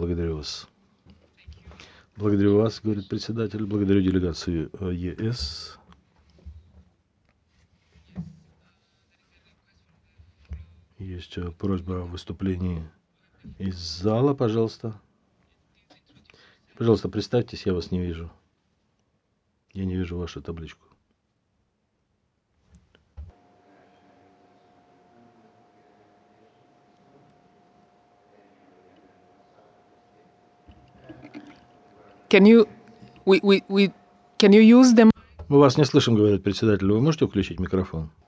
Благодарю вас. Благодарю вас, говорит председатель. Благодарю делегацию ЕС. Есть просьба о выступлении из зала, пожалуйста. Пожалуйста, представьтесь, я вас не вижу. Я не вижу вашу табличку. Can you use them? Мы вас не слышим, говорит председатель. Вы можете включить микрофон?